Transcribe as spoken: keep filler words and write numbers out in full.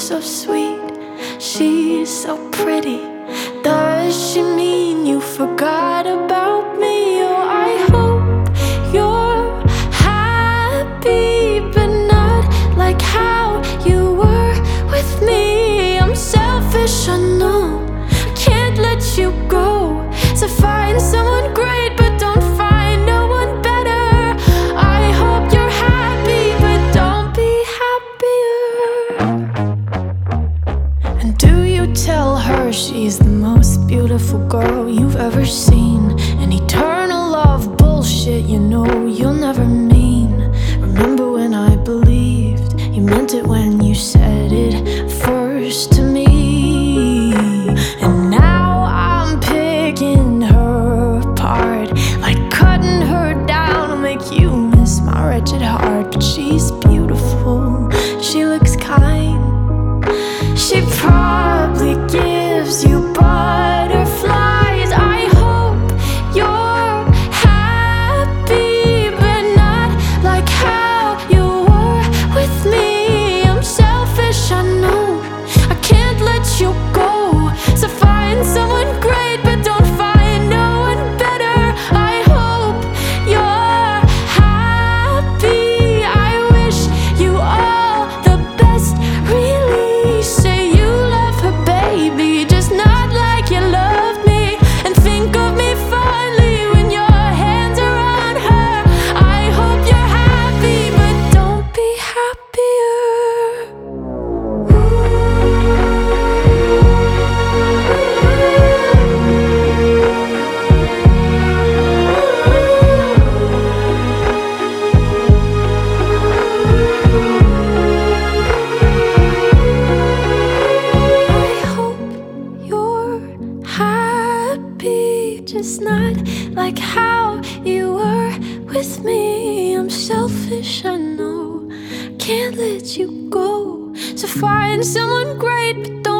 so sweet, she's so pretty. Does she mean you forgot about me? Oh, I hope you're happy, but not like how you were with me. I'm selfish, I know, I can't let you go. So find someone great, but don't find no one better. I hope you're happy, but don't be happier. And do you tell her she's the most beautiful girl you've ever seen? An eternal love bullshit, you know you'll never mean. Remember when I believed you meant it when you said it first to me? And now I'm picking her apart, like cutting her down to make you miss my wretched heart. But she's beautiful, she looks kind, she probably gives you butterflies. I hope you're happy, but not like how you were with me. I'm selfish, I know, I can't let you go. So find someone great, but don't find no one better. I hope you're happy, I wish you all the best. Really say you love her, baby, just not like you loved me. And think of me fondly when your hands are on her. I hope you're happy, but don't be happier. I hope you're happy, just not like how you were with me. I'm selfish, I know, can't let you go. So find someone great, but don't